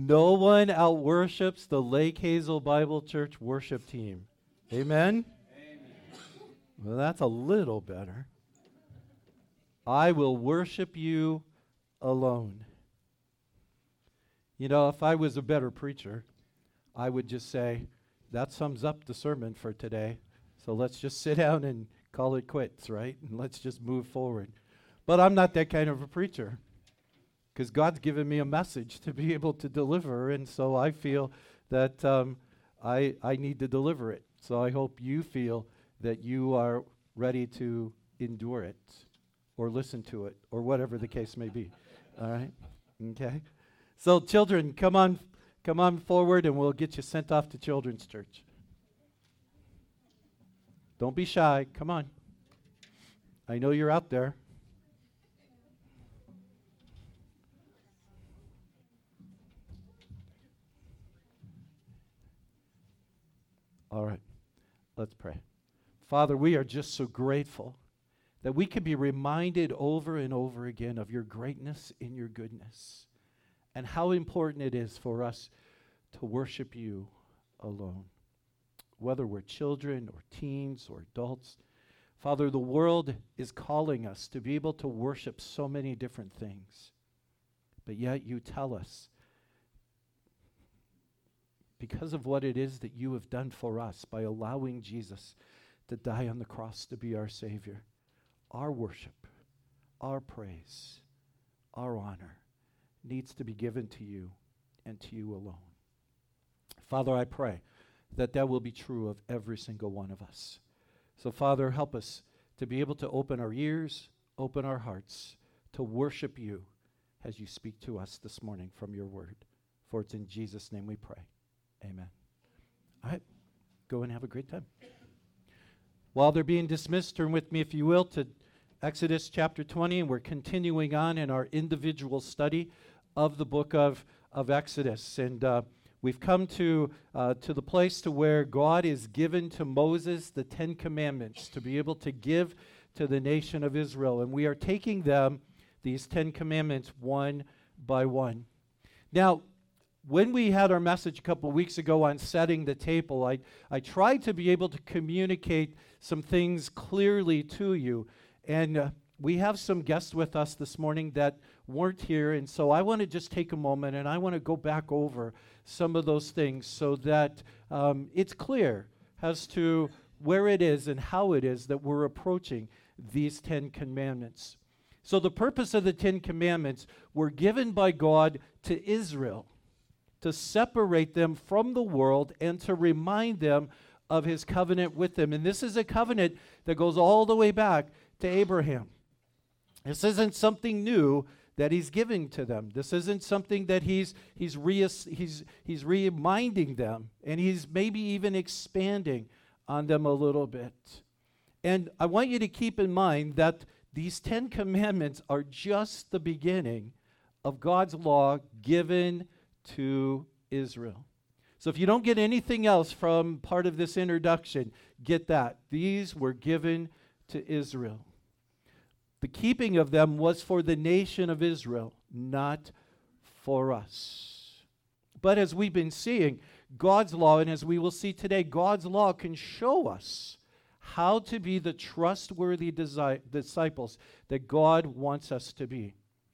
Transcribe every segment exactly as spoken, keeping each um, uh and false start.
No one out worships the Lake Hazel Bible Church worship team. Amen? Amen. Well, that's a little better. I will worship you alone. You know, if I was a better preacher, I would just say, that sums up the sermon for today. So let's just sit down and call it quits, right? And let's just move forward. But I'm not that kind of a preacher, because God's given me a message to be able to deliver, and so I feel that um, I, I need to deliver it. So I hope you feel that you are ready to endure it, or listen to it, or whatever the case may be. All right? Okay? So children, come on, come on forward, and we'll get you sent off to Children's Church. Don't be shy. Come on. I know you're out there. All right, let's pray. Father, we are just so grateful that we can be reminded over and over again of your greatness and your goodness, and how important it is for us to worship you alone. Whether we're children or teens or adults, Father, the world is calling us to be able to worship so many different things. But yet you tell us, because of what it is that you have done for us by allowing Jesus to die on the cross to be our Savior, our worship, our praise, our honor needs to be given to you and to you alone. Father, I pray that that will be true of every single one of us. So, Father, help us to be able to open our ears, open our hearts, to worship you as you speak to us this morning from your word. For it's in Jesus' name we pray. Amen. All right, go and have a great time. While they're being dismissed, turn with me, if you will, to Exodus chapter twenty, and we're continuing on in our individual study of the book of, of Exodus. And uh, we've come to, uh, to the place to where God is given to Moses the Ten Commandments to be able to give to the nation of Israel. And we are taking them, these Ten Commandments, one by one. Now, when we had our message a couple weeks ago on setting the table, I, I tried to be able to communicate some things clearly to you. And uh, we have some guests with us this morning that weren't here. And so I want to just take a moment and I want to go back over some of those things so that um, it's clear as to where it is and how it is that we're approaching these Ten Commandments. So the purpose of the Ten Commandments were given by God to Israel, to separate them from the world and to remind them of his covenant with them. And this is a covenant that goes all the way back to Abraham. This isn't something new that he's giving to them. This isn't something that he's he's re- he's he's reminding them, and he's maybe even expanding on them a little bit. And I want you to keep in mind that these Ten Commandments are just the beginning of God's law given to Israel. So if you don't get anything else from part of this introduction, get that. These were given to Israel. The keeping of them was for the nation of Israel, not for us. But as we've been seeing, God's law, and as we will see today, God's law can show us how to be the trustworthy disi- disciples that God wants us to be.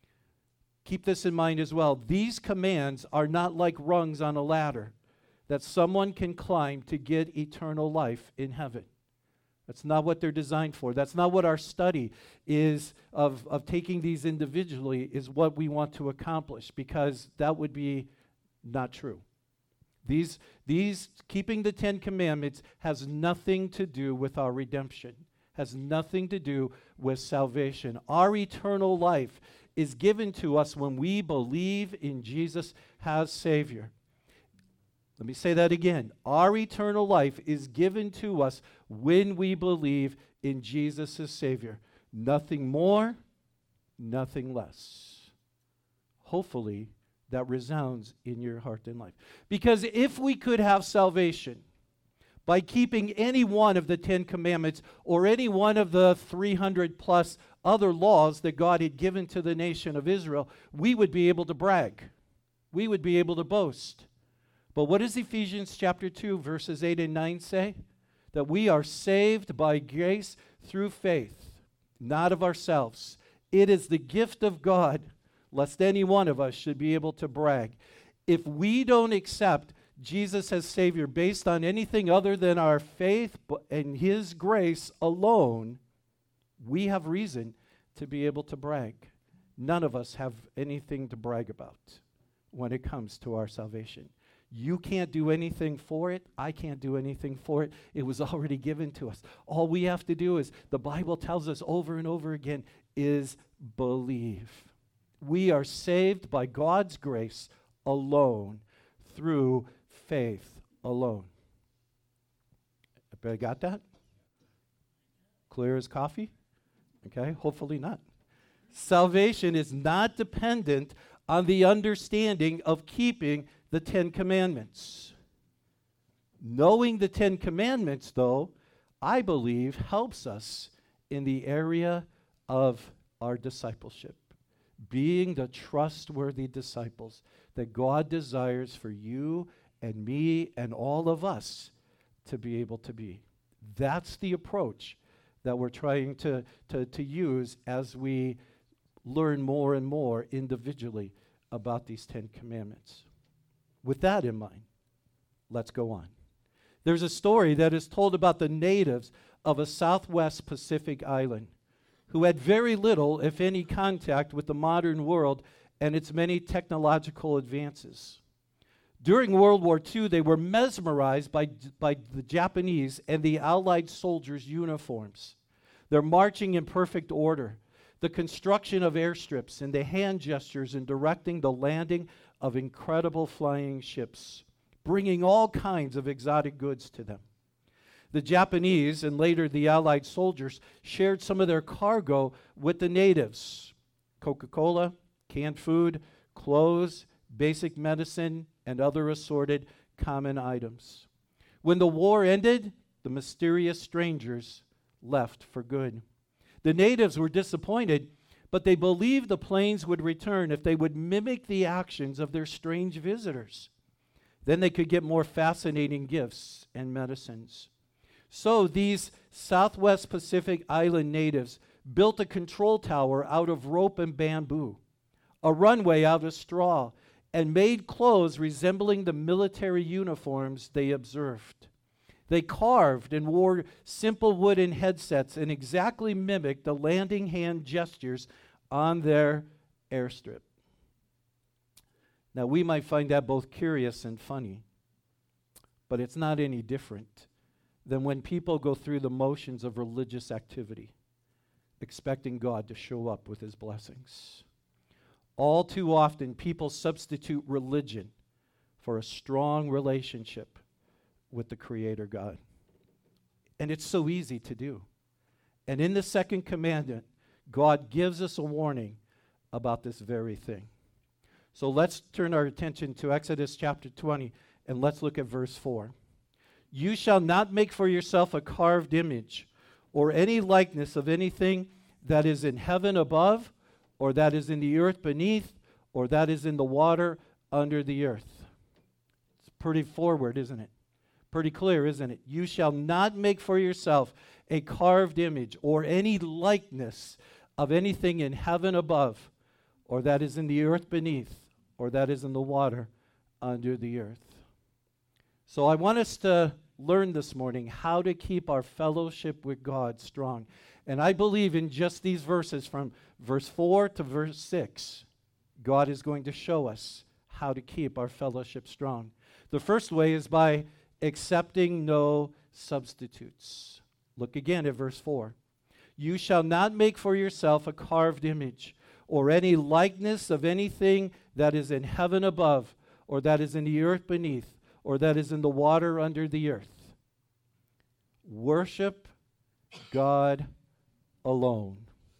Keep this in mind as well. These commands are not like rungs on a ladder that someone can climb to get eternal life in heaven. That's not what they're designed for. That's not what our study is of, of taking these individually is what we want to accomplish, because that would be not true. These, these keeping the Ten Commandments has nothing to do with our redemption, has nothing to do with salvation. Our eternal life is given to us when we believe in Jesus as Savior. Let me say that again. Our eternal life is given to us when we believe in Jesus as Savior. Nothing more, nothing less. Hopefully, that resounds in your heart and life. Because if we could have salvation by keeping any one of the Ten Commandments or any one of the three hundred plus other laws that God had given to the nation of Israel, we would be able to brag. we would be able to boast. But what does Ephesians chapter two, verses eight and nine say? That we are saved by grace through faith, not of ourselves. It is the gift of God, lest any one of us should be able to brag. If we don't accept Jesus as Savior based on anything other than our faith and His grace alone, we have reason to be able to brag. None of us have anything to brag about when it comes to our salvation. You can't do anything for it. I can't do anything for it. It was already given to us. All we have to do is, the Bible tells us over and over again, is believe. We are saved by God's grace alone, through faith alone. Everybody got that? Clear as coffee? Okay, hopefully not. Salvation is not dependent on the understanding of keeping the Ten Commandments. Knowing the Ten Commandments, though, I believe helps us in the area of our discipleship. Being the trustworthy disciples that God desires for you and me and all of us to be able to be. That's the approach that we're trying to, to, to use as we learn more and more individually about these Ten Commandments. With that in mind, let's go on. There's a story that is told about the natives of a Southwest Pacific island who had very little, if any, contact with the modern world and its many technological advances. During World War Two, they were mesmerized by, by the Japanese and the Allied soldiers' uniforms, their marching in perfect order, the construction of airstrips, and the hand gestures in directing the landing of incredible flying ships, bringing all kinds of exotic goods to them. The Japanese and later the Allied soldiers shared some of their cargo with the natives: Coca-Cola, canned food, clothes, basic medicine, and other assorted common items. When the war ended, the mysterious strangers left for good. The natives were disappointed, but they believed the planes would return if they would mimic the actions of their strange visitors. Then they could get more fascinating gifts and medicines. So these Southwest Pacific Island natives built a control tower out of rope and bamboo, a runway out of straw, and made clothes resembling the military uniforms they observed. They carved and wore simple wooden headsets and exactly mimicked the landing hand gestures on their airstrip. Now, we might find that both curious and funny, but it's not any different than when people go through the motions of religious activity, expecting God to show up with His blessings. All too often, people substitute religion for a strong relationship with the Creator God. And it's so easy to do. And in the second commandment, God gives us a warning about this very thing. So let's turn our attention to Exodus chapter twenty, and let's look at verse four. You shall not make for yourself a carved image or any likeness of anything that is in heaven above, or that is in the earth beneath, or that is in the water under the earth. It's pretty forward, isn't it? Pretty clear, isn't it? You shall not make for yourself a carved image or any likeness of anything in heaven above, or that is in the earth beneath, or that is in the water under the earth. So I want us to learn this morning how to keep our fellowship with God strong. And I believe in just these verses from verse four to verse six, God is going to show us how to keep our fellowship strong. The first way is by accepting no substitutes. Look again at verse four. You shall not make for yourself a carved image or any likeness of anything that is in heaven above, or that is in the earth beneath, or that is in the water under the earth. Worship God alone.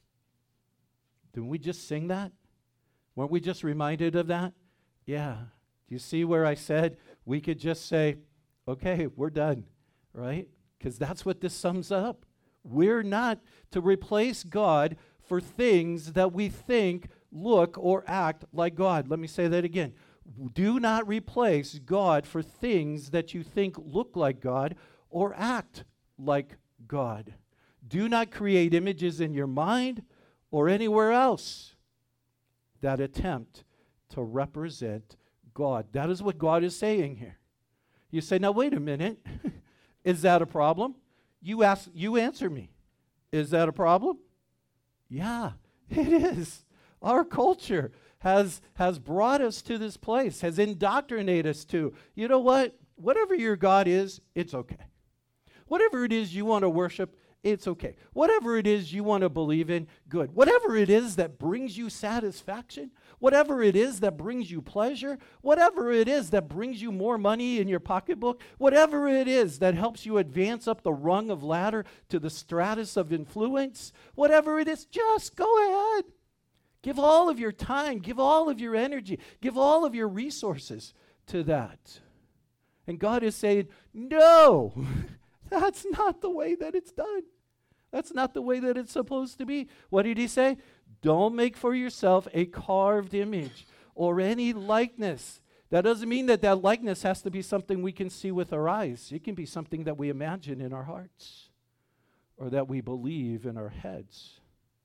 Didn't we just sing that? Weren't we just reminded of that? Yeah. Do you see where I said we could just say, okay, we're done, right? Because that's what this sums up. We're not to replace God for things that we think look or act like God. Let me say that again. Do not replace God for things that you think look like God or act like God. Do not create images in your mind or anywhere else that attempt to represent God. That is what God is saying here. You say, now wait a minute. Is that a problem? You ask, you answer me. Is that a problem? Yeah, it is. Our culture has, has brought us to this place, has indoctrinated us to, you know what? Whatever your God is, it's okay. Whatever it is you want to worship, it's okay. Whatever it is you want to believe in, good. Whatever it is that brings you satisfaction, whatever it is that brings you pleasure, whatever it is that brings you more money in your pocketbook, whatever it is that helps you advance up the rung of ladder to the stratus of influence, whatever it is, just go ahead. Give all of your time, give all of your energy, give all of your resources to that. And God is saying, no, that's not the way that it's done. That's not the way that it's supposed to be. What did he say? Don't make for yourself a carved image or any likeness. That doesn't mean that that likeness has to be something we can see with our eyes. It can be something that we imagine in our hearts or that we believe in our heads.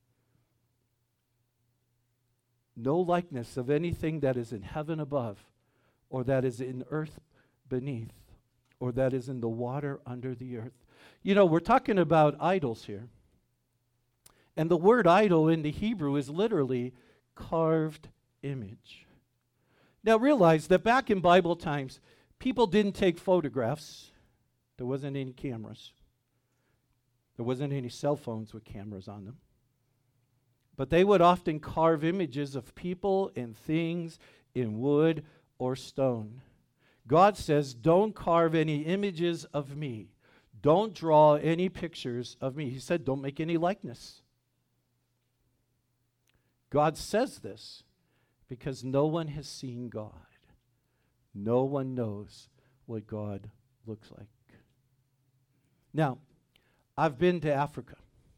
No likeness of anything that is in heaven above or that is in earth beneath or that is in the water under the earth. You know, we're talking about idols here. And the word idol in the Hebrew is literally carved image. Now realize that back in Bible times, people didn't take photographs. There wasn't any cameras. There wasn't any cell phones with cameras on them. But they would often carve images of people and things in wood or stone. God says, don't carve any images of me. Don't draw any pictures of me. He said, don't make any likeness. God says this because no one has seen God. No one knows what God looks like. Now, I've been to Africa.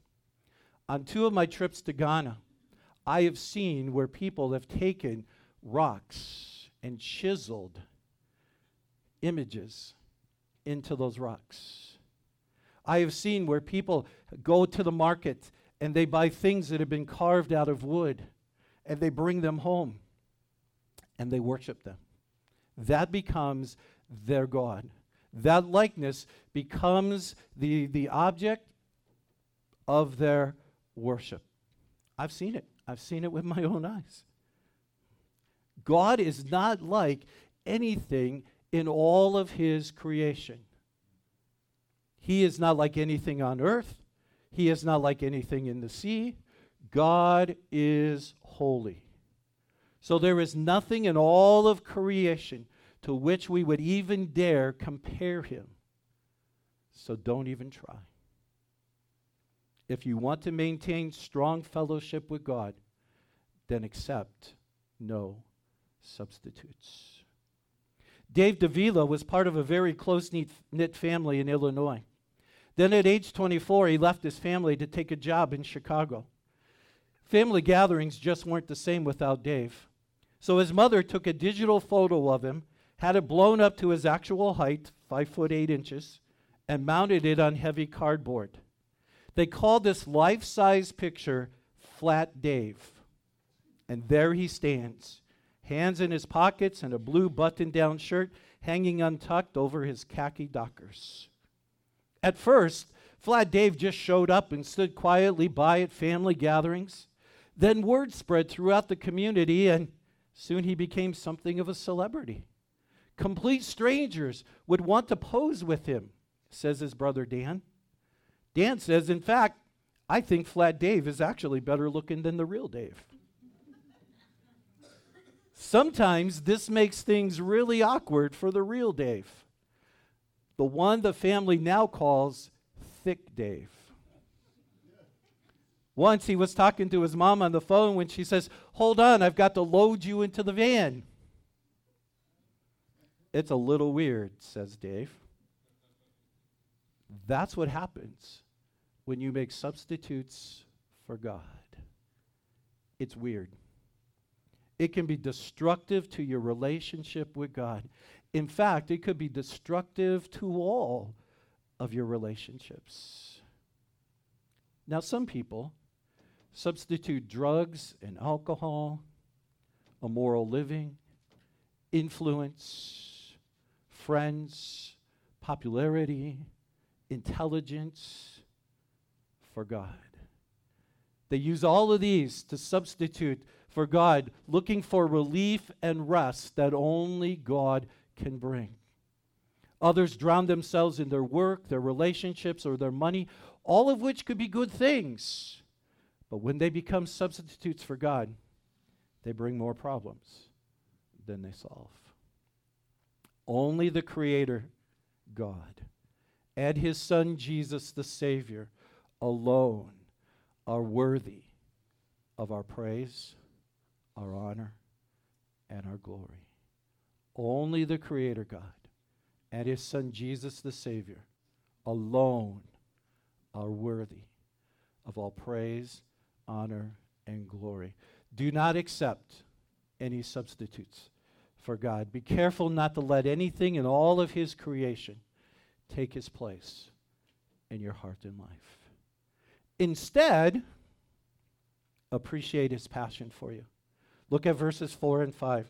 On two of my trips to Ghana, I have seen where people have taken rocks and chiseled images into those rocks. I have seen where people go to the market and they buy things that have been carved out of wood and they bring them home and they worship them. That becomes their God. That likeness becomes the, the object of their worship. I've seen it. I've seen it with my own eyes. God is not like anything in all of his creation. He is not like anything on earth. He is not like anything in the sea. God is holy. So there is nothing in all of creation to which we would even dare compare him. So don't even try. If you want to maintain strong fellowship with God, then accept no substitutes. Dave Davila was part of a very close-knit family in Illinois. Then at age twenty-four, he left his family to take a job in Chicago. Family gatherings just weren't the same without Dave. So his mother took a digital photo of him, had it blown up to his actual height, five foot eight inches, and mounted it on heavy cardboard. They called this life-size picture Flat Dave. And there he stands, hands in his pockets and a blue button-down shirt hanging untucked over his khaki dockers. At first, Flat Dave just showed up and stood quietly by at family gatherings. Then word spread throughout the community, and soon he became something of a celebrity. Complete strangers would want to pose with him, says his brother Dan. Dan says, in fact, I think Flat Dave is actually better looking than the real Dave. Sometimes this makes things really awkward for the real Dave, the one the family now calls Thick Dave. Once he was talking to his mom on the phone when she says, hold on, I've got to load you into the van. It's a little weird, says Dave. That's what happens when you make substitutes for God. It's weird. It can be destructive to your relationship with God. In fact, it could be destructive to all of your relationships. Now, some people substitute drugs and alcohol, immoral living, influence, friends, popularity, intelligence for God. They use all of these to substitute for God, looking for relief and rest that only God can bring. Others drown themselves in their work, their relationships, or their money, all of which could be good things. But when they become substitutes for God, they bring more problems than they solve. Only the Creator, God, and His Son, Jesus, the Savior, alone are worthy of our praise, our honor, and our glory. Only the Creator God and His Son Jesus the Savior alone are worthy of all praise, honor, and glory. Do not accept any substitutes for God. Be careful not to let anything in all of His creation take His place in your heart and life. Instead, appreciate His passion for you. Look at verses four and five.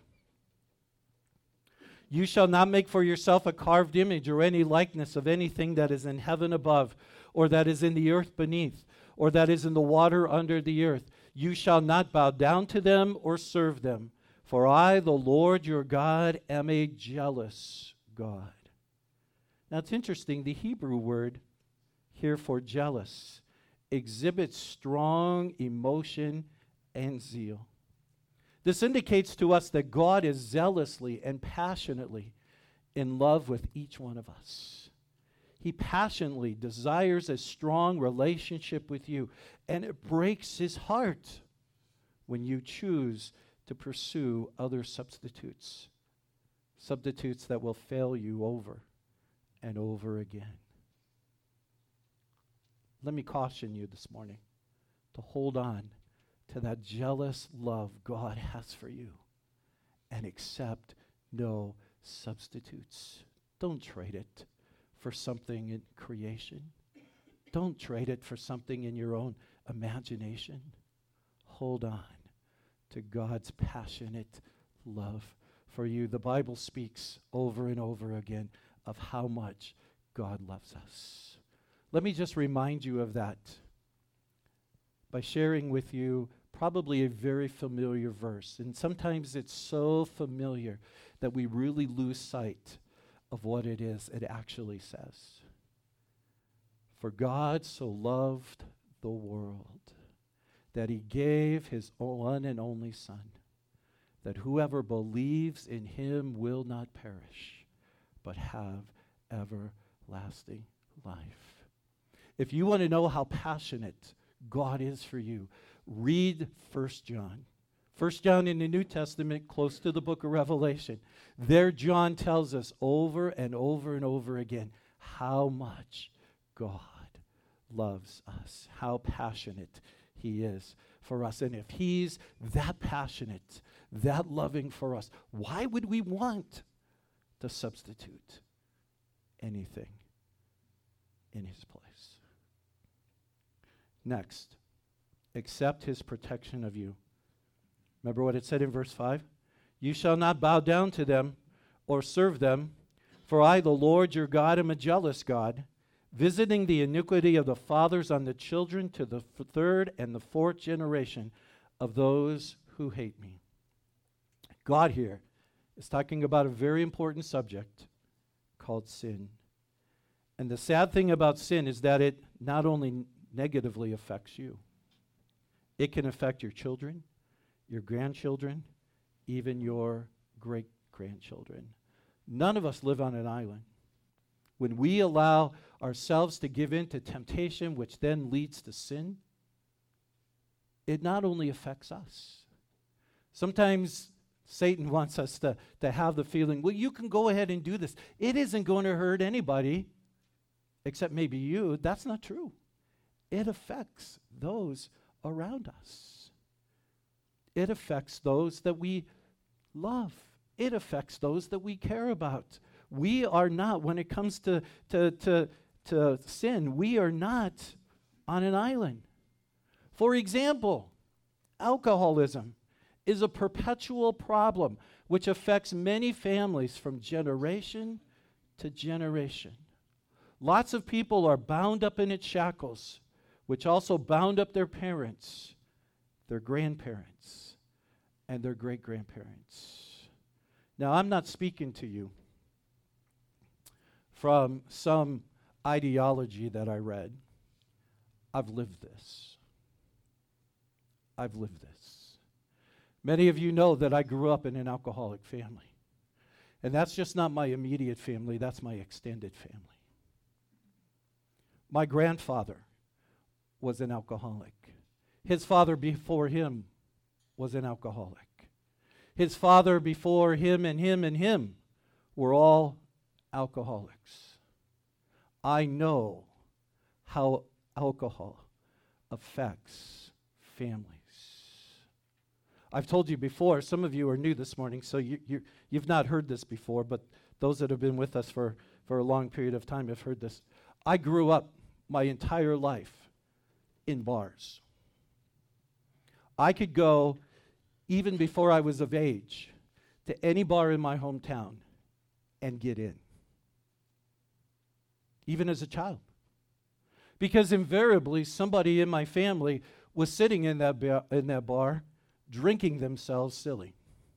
You shall not make for yourself a carved image or any likeness of anything that is in heaven above, or that is in the earth beneath, or that is in the water under the earth. You shall not bow down to them or serve them. For I, the Lord your God, am a jealous God. Now it's interesting, the Hebrew word here for jealous exhibits strong emotion and zeal. This indicates to us that God is zealously and passionately in love with each one of us. He passionately desires a strong relationship with you, and it breaks His heart when you choose to pursue other substitutes, substitutes that will fail you over and over again. Let me caution you this morning to hold on to that jealous love God has for you and accept no substitutes. Don't trade it for something in creation. Don't trade it for something in your own imagination. Hold on to God's passionate love for you. The Bible speaks over and over again of how much God loves us. Let me just remind you of that by sharing with you probably a very familiar verse. And sometimes it's so familiar that we really lose sight of what it is it actually says. For God so loved the world that He gave His one and only Son, that whoever believes in Him will not perish, but have everlasting life. If you want to know how passionate God is for you, read First John. First John in the New Testament, close to the book of Revelation. There John tells us over and over and over again how much God loves us, how passionate He is for us. And if He's that passionate, that loving for us, why would we want to substitute anything in His place? Next, accept His protection of you. Remember what it said in verse five? You shall not bow down to them or serve them, for I, the Lord your God, am a jealous God, visiting the iniquity of the fathers on the children to the f- third and the fourth generation of those who hate me. God here is talking about a very important subject called sin. And the sad thing about sin is that it not only negatively affects you, it can affect your children, your grandchildren, even your great-grandchildren. None of us live on an island. When we allow ourselves to give in to temptation, which then leads to sin, it not only affects us. Sometimes Satan wants us to, to have the feeling, well, you can go ahead and do this. It isn't going to hurt anybody, except maybe you. That's not true. It affects those around us. It affects those that we love. It affects those that we care about. We are not, when it comes to, to, to, to sin, we are not on an island. For example, alcoholism is a perpetual problem which affects many families from generation to generation. Lots of people are bound up in its shackles, which also bound up their parents, their grandparents, and their great-grandparents. Now, I'm not speaking to you from some ideology that I read. I've lived this. I've lived this. Many of you know that I grew up in an alcoholic family. And that's just not my immediate family, that's my extended family. My grandfather was an alcoholic. His father before him was an alcoholic. His father before him and him and him were all alcoholics. I know how alcohol affects families. I've told you before, some of you are new this morning, so you, you, you've not heard this before, but those that have been with us for, for a long period of time have heard this. I grew up my entire life in bars. I could go, even before I was of age, to any bar in my hometown and get in. Even as a child. Because invariably, somebody in my family was sitting in that, ba- in that bar, drinking themselves silly.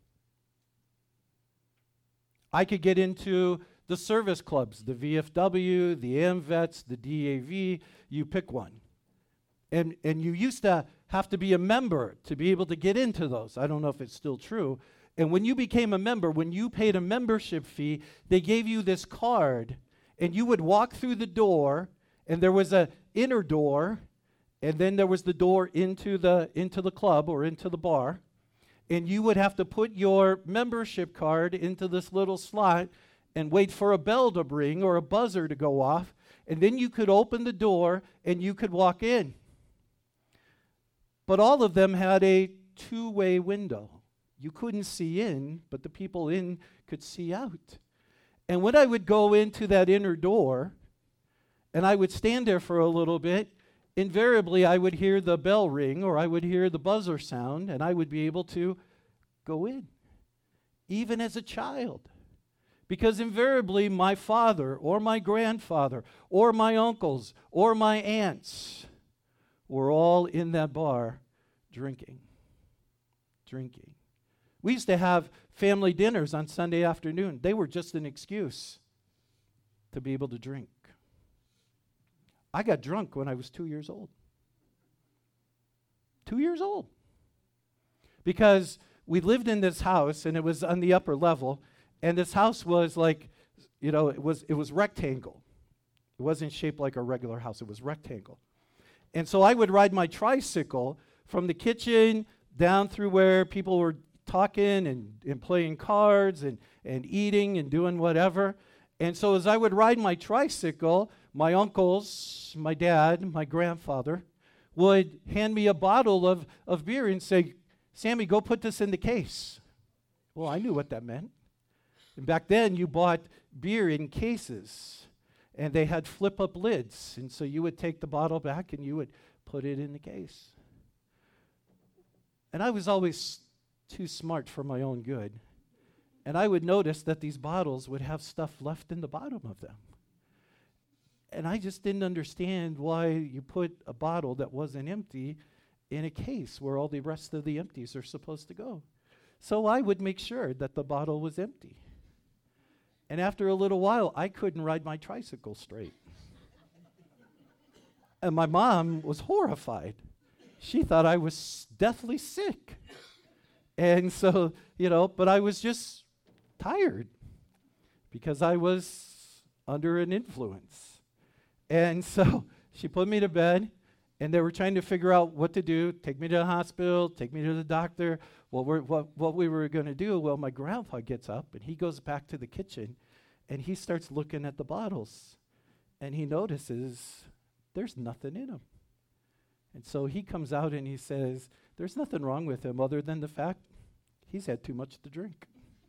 I could get into the service clubs, the V F W, the AMVETS, the D A V, you pick one. And, and you used to have to be a member to be able to get into those. I don't know if it's still true. And when you became a member, when you paid a membership fee, they gave you this card, and you would walk through the door, and there was an inner door, and then there was the door into the into the club or into the bar, and you would have to put your membership card into this little slot and wait for a bell to ring or a buzzer to go off, and then you could open the door and you could walk in. But all of them had a two-way window. You couldn't see in, but the people in could see out. And when I would go into that inner door, and I would stand there for a little bit, invariably I would hear the bell ring or I would hear the buzzer sound, and I would be able to go in, even as a child. Because invariably my father or my grandfather or my uncles or my aunts were all in that bar drinking, drinking. We used to have family dinners on Sunday afternoon. They were just an excuse to be able to drink. I got drunk when I was two years old. Two years old. Because we lived in this house, and it was on the upper level, and this house was like, you know, it was it was rectangle. It wasn't shaped like a regular house. It was rectangle. And so I would ride my tricycle from the kitchen down through where people were talking and, and playing cards and, and eating and doing whatever. And so as I would ride my tricycle, my uncles, my dad, my grandfather would hand me a bottle of, of beer and say, Sammy, go put this in the case. Well, I knew what that meant. And back then, you bought beer in cases, and they had flip-up lids. And so you would take the bottle back, and you would put it in the case. And I was always too smart for my own good. And I would notice that these bottles would have stuff left in the bottom of them. And I just didn't understand why you put a bottle that wasn't empty in a case where all the rest of the empties are supposed to go. So I would make sure that the bottle was empty. And after a little while, I couldn't ride my tricycle straight. And my mom was horrified. She thought I was deathly sick. And so, you know, but I was just tired because I was under an influence. And so she put me to bed, and they were trying to figure out what to do, take me to the hospital, take me to the doctor. Well, we're, what, what we were going to do, well, my grandpa gets up, and he goes back to the kitchen, and he starts looking at the bottles, and he notices there's nothing in them. And so he comes out and he says, there's nothing wrong with him other than the fact he's had too much to drink.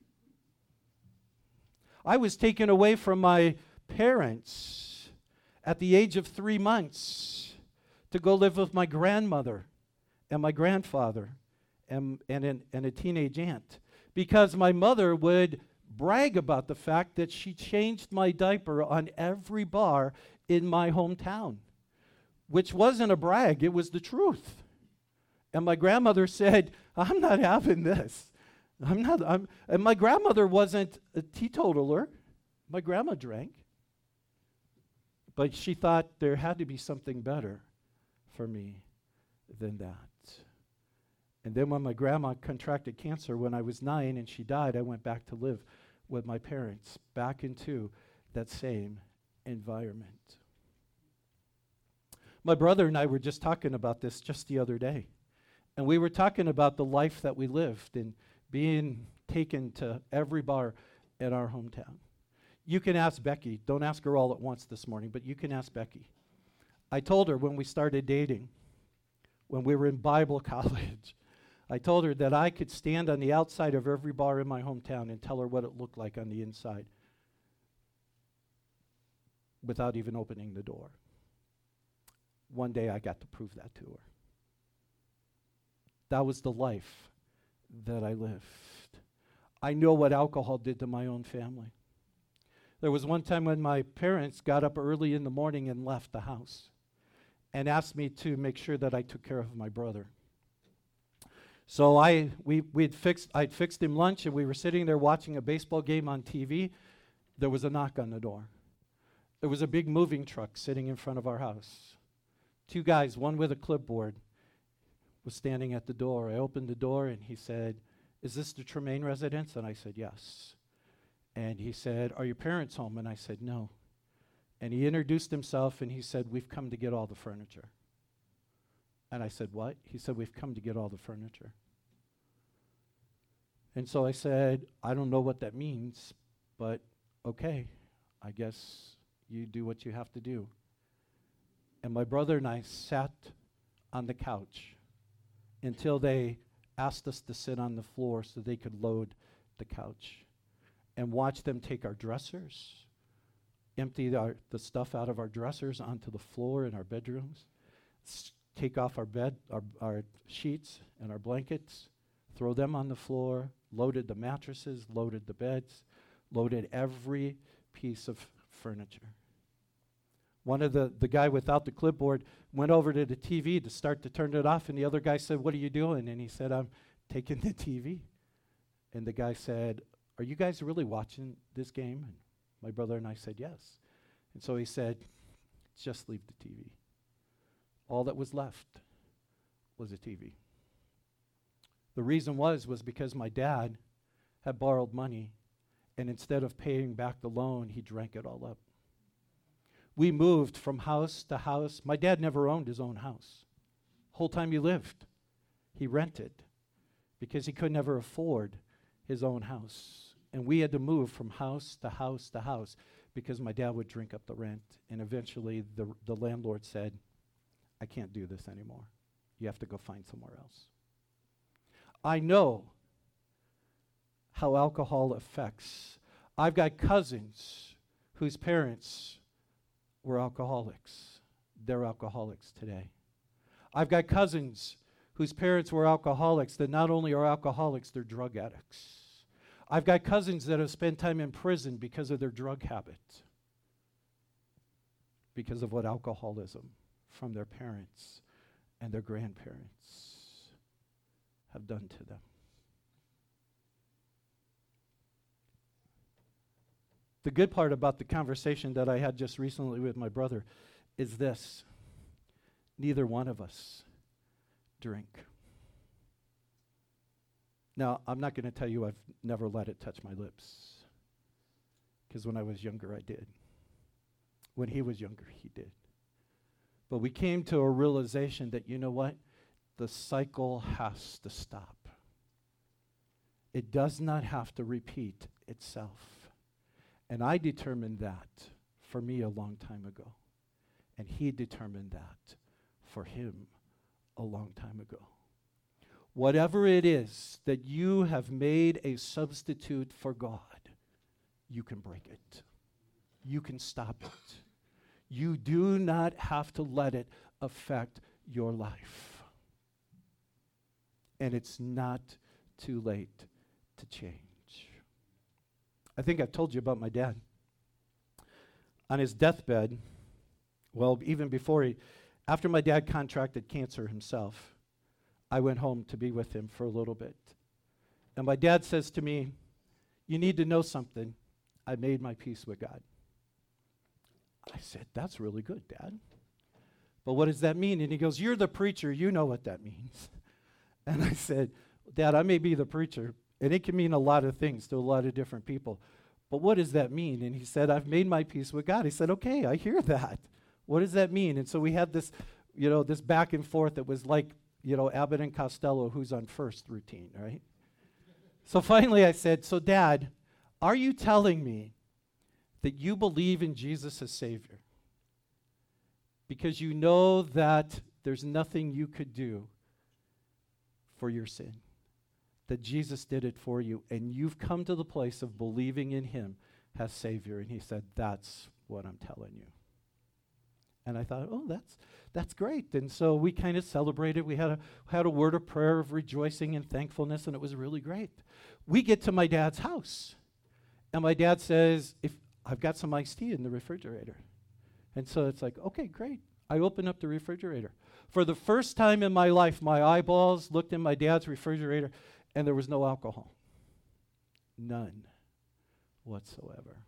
I was taken away from my parents at the age of three months to go live with my grandmother and my grandfather and, and, an, and a teenage aunt, because my mother would brag about the fact that she changed my diaper on every bar in my hometown, which wasn't a brag, it was the truth. And my grandmother said, I'm not having this. I'm not, I'm, and my grandmother wasn't a teetotaler. My grandma drank. But she thought there had to be something better for me than that. And then when my grandma contracted cancer when I was nine and she died, I went back to live with my parents, back into that same environment. My brother and I were just talking about this just the other day. And we were talking about the life that we lived and being taken to every bar in our hometown. You can ask Becky. Don't ask her all at once this morning, but you can ask Becky. I told her when we started dating, when we were in Bible college, I told her that I could stand on the outside of every bar in my hometown and tell her what it looked like on the inside without even opening the door. One day I got to prove that to her. That was the life that I lived. I know what alcohol did to my own family. There was one time when my parents got up early in the morning and left the house and asked me to make sure that I took care of my brother. So I we we'd fixed I'd fixed him lunch and we were sitting there watching a baseball game on T V. There was a knock on the door. There was a big moving truck sitting in front of our house. Two guys, one with a clipboard, was standing at the door. I opened the door and he said, "Is this the Tremaine residence?" And I said, "Yes." And he said, "Are your parents home?" And I said, "No." And he introduced himself and he said, "We've come to get all the furniture." And I said, "What?" He said, "We've come to get all the furniture." And so I said, "I don't know what that means, but okay, I guess you do what you have to do." And my brother and I sat on the couch until they asked us to sit on the floor so they could load the couch, and watch them take our dressers, empty our, the stuff out of our dressers onto the floor in our bedrooms, s- take off our bed, our, our sheets and our blankets, throw them on the floor, loaded the mattresses, loaded the beds, loaded every piece of furniture. One of the, the guy without the clipboard went over to the T V to start to turn it off, and the other guy said, "What are you doing?" And he said, "I'm taking the T V." And the guy said, "Are you guys really watching this game?" And my brother and I said, "Yes." And so he said, "Just leave the T V." All that was left was a T V. The reason was, was because my dad had borrowed money, and instead of paying back the loan, he drank it all up. We moved from house to house. My dad never owned his own house. Whole time he lived, he rented because he could never afford his own house. And we had to move from house to house to house because my dad would drink up the rent. And eventually the, the landlord said, "I can't do this anymore. You have to go find somewhere else." I know how alcohol affects. I've got cousins whose parents were alcoholics. They're alcoholics today. I've got cousins whose parents were alcoholics that not only are alcoholics, they're drug addicts. I've got cousins that have spent time in prison because of their drug habit, because of what alcoholism from their parents and their grandparents have done to them. The good part about the conversation that I had just recently with my brother is this: neither one of us drink. Now, I'm not going to tell you I've never let it touch my lips, because when I was younger, I did. When he was younger, he did. But we came to a realization that, you know what? The cycle has to stop. It does not have to repeat itself. And I determined that for me a long time ago. And he determined that for him a long time ago. Whatever it is that you have made a substitute for God, you can break it. You can stop it. You do not have to let it affect your life. And it's not too late to change. I think I've told you about my dad. On his deathbed, well, even before he, after my dad contracted cancer himself, I went home to be with him for a little bit. And my dad says to me, "You need to know something. I made my peace with God." I said, "That's really good, Dad. But what does that mean?" And he goes, "You're the preacher. You know what that means." And I said, "Dad, I may be the preacher, and it can mean a lot of things to a lot of different people. But what does that mean?" And he said, "I've made my peace with God." He said, "Okay, I hear that. What does that mean?" And so we had this, you know, this back and forth that was like, you know, Abbott and Costello, who's on first routine, right? So finally I said, "So Dad, are you telling me that you believe in Jesus as Savior because you know that there's nothing you could do for your sin, that Jesus did it for you, and you've come to the place of believing in Him as Savior?" And he said, "That's what I'm telling you." And I thought, oh, that's that's great. And so we kind of celebrated. We had a had a word of prayer of rejoicing and thankfulness, and it was really great. We get to my dad's house, and my dad says, "If I've got some iced tea in the refrigerator." And so it's like, okay, great. I open up the refrigerator. For the first time in my life, my eyeballs looked in my dad's refrigerator, and there was no alcohol. None whatsoever.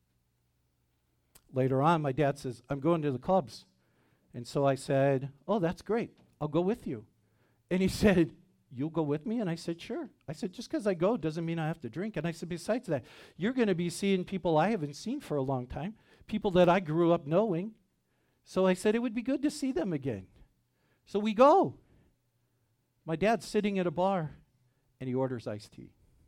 Later on, my dad says, "I'm going to the clubs." And so I said, "Oh, that's great. I'll go with you." And he said, "You'll go with me?" And I said, "Sure." I said, "Just because I go doesn't mean I have to drink." And I said, "Besides that, you're going to be seeing people I haven't seen for a long time, people that I grew up knowing." So I said, it would be good to see them again. So we go. My dad's sitting at a bar, and he orders iced tea.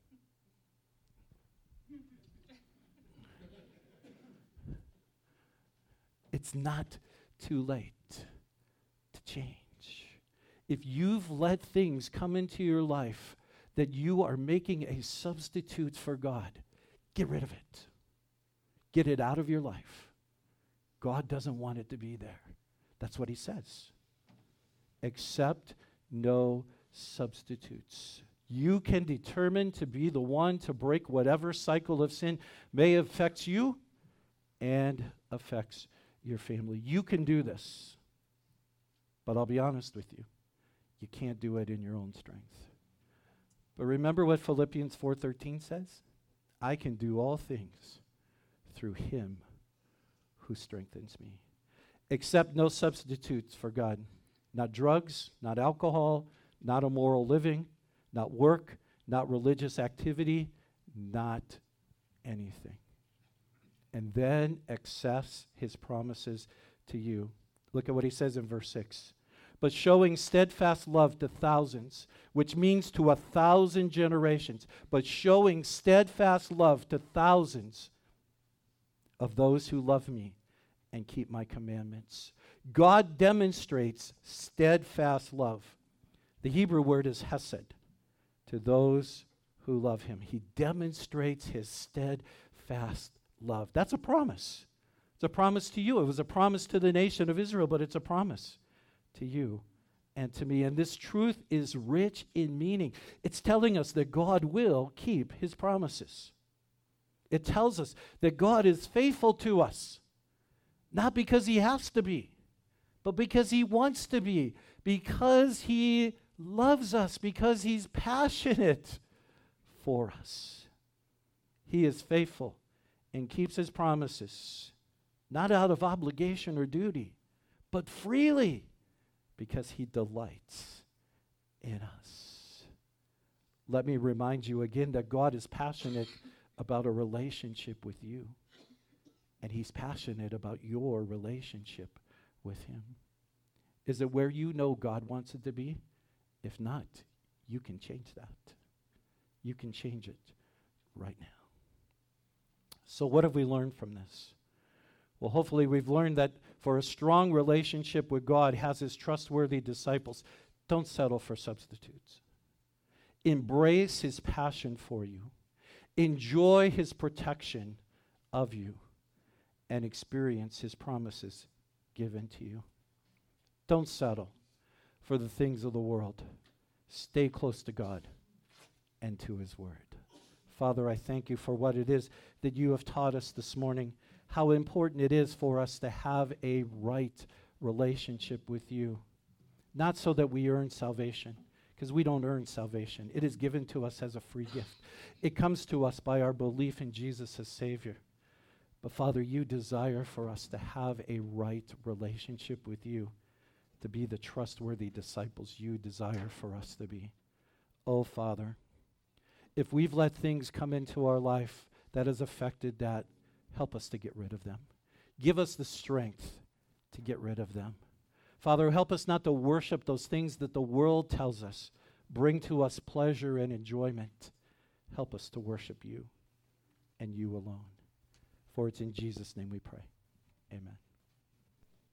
It's not too late to change. If you've let things come into your life that you are making a substitute for God, get rid of it. Get it out of your life. God doesn't want it to be there. That's what He says. Accept no substitutes. You can determine to be the one to break whatever cycle of sin may affect you and affects your family. You can do this. But I'll be honest with you. You can't do it in your own strength. But remember what Philippians four thirteen says? "I can do all things through Him who strengthens me." Accept no substitutes for God. Not drugs, not alcohol, not immoral living, not work, not religious activity, not anything. And then access His promises to you. Look at what He says in verse six. "But showing steadfast love to thousands," which means to a thousand generations, but showing steadfast love to thousands of those who love me and keep my commandments. God demonstrates steadfast love. The Hebrew word is hesed, to those who love Him. He demonstrates His steadfast love. That's a promise. It's a promise to you. It was a promise to the nation of Israel, but it's a promise to you and to me. And this truth is rich in meaning. It's telling us that God will keep His promises. It tells us that God is faithful to us, not because He has to be, but because He wants to be, because He loves us, because He's passionate for us. He is faithful and keeps His promises, not out of obligation or duty, but freely, because He delights in us. Let me remind you again that God is passionate about a relationship with you, and He's passionate about your relationship with Him. Is it where you know God wants it to be? If not, you can change that. You can change it right now. So what have we learned from this? Well, hopefully we've learned that for a strong relationship with God has His trustworthy disciples, Don't settle for substitutes. Embrace his passion for you. Enjoy his protection of you, and experience his promises given to you. Don't settle for the things of the world. Stay close to God and to his word. Father, I thank you for what it is that you have taught us this morning, how important it is for us to have a right relationship with you. Not so that we earn salvation, because we don't earn salvation. It is given to us as a free gift. It comes to us by our belief in Jesus as Savior. But Father, you desire for us to have a right relationship with you, to be the trustworthy disciples you desire for us to be. Oh, Father, if we've let things come into our life that has affected that, help us to get rid of them. Give us the strength to get rid of them. Father, help us not to worship those things that the world tells us bring to us pleasure and enjoyment. Help us to worship you and you alone. For it's in Jesus' name we pray. Amen.